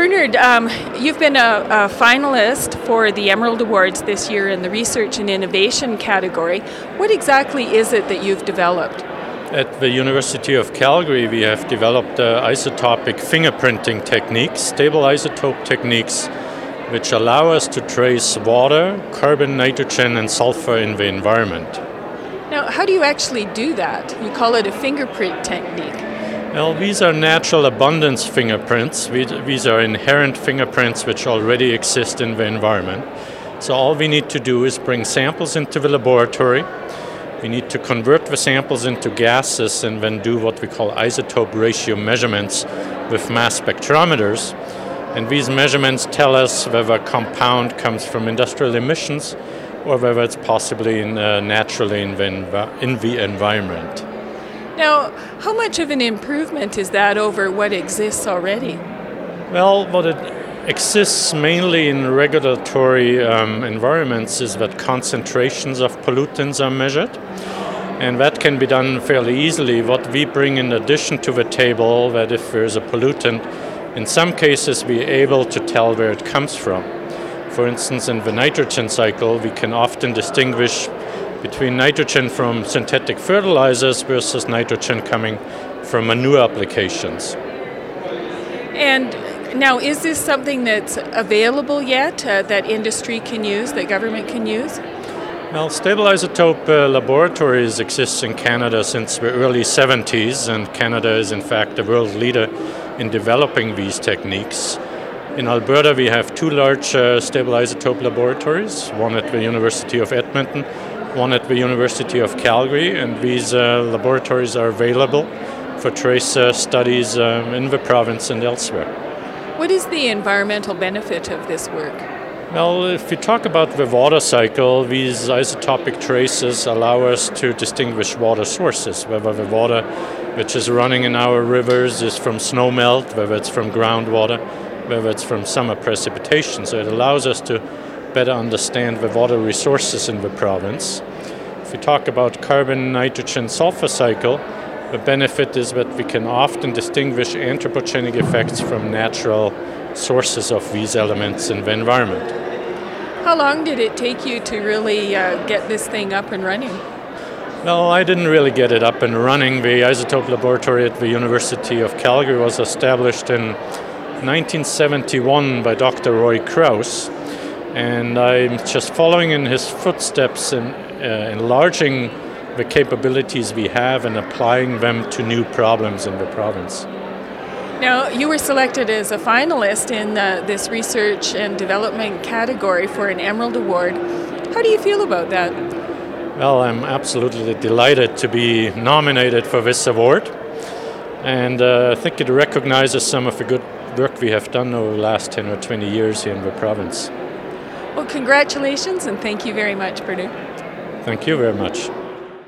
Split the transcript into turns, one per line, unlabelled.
Bernard, you've been a finalist for the Emerald Awards this year in the Research and Innovation category. What exactly is it that you've developed?
At the University of Calgary, we have developed isotopic fingerprinting techniques, stable isotope techniques, which allow us to trace water, carbon, nitrogen, and sulfur in the environment.
Now, how do you actually do that? You call it a fingerprint technique.
Well, these are natural abundance fingerprints. These are inherent fingerprints which already exist in the environment. So all we need to do is bring samples into the laboratory. We need to convert the samples into gases and then do what we call isotope ratio measurements with mass spectrometers. And these measurements tell us whether a compound comes from industrial emissions or whether it's possibly naturally in the environment.
Now, how much of an improvement is that over what exists already?
Well, what it exists mainly in regulatory environments is that concentrations of pollutants are measured, and that can be done fairly easily. What we bring in addition to the table, that if there's a pollutant, in some cases we're able to tell where it comes from. For instance, in the nitrogen cycle, we can often distinguish between nitrogen from synthetic fertilizers versus nitrogen coming from manure applications.
And now, is this something that's available yet that industry can use, that government can use?
Well, stable isotope laboratories exist in Canada since the early 70s, and Canada is in fact the world leader in developing these techniques. In Alberta, we have two large stable isotope laboratories, one at the University of Edmonton, one at the University of Calgary, and these laboratories are available for trace studies in the province and elsewhere.
What is the environmental benefit of this work?
Well, if we talk about the water cycle, these isotopic traces allow us to distinguish water sources, whether the water which is running in our rivers is from snowmelt, whether it's from groundwater, whether it's from summer precipitation. So it allows us to better understand the water resources in the province. If we talk about carbon, nitrogen, sulfur cycle, the benefit is that we can often distinguish anthropogenic effects from natural sources of these elements in the environment.
How long did it take you to really get this thing up and running?
Well, I didn't really get it up and running. The isotope laboratory at the University of Calgary was established in 1971 by Dr. Roy Krauss, and I'm just following in his footsteps in enlarging the capabilities we have and applying them to new problems in the province.
Now, you were selected as a finalist in this research and development category for an Emerald Award. How do you feel about that?
Well, I'm absolutely delighted to be nominated for this award, and I think it recognizes some of the good work we have done over the last 10 or 20 years here in the province.
Well, congratulations and thank you very much, Bernard.
Thank you very much.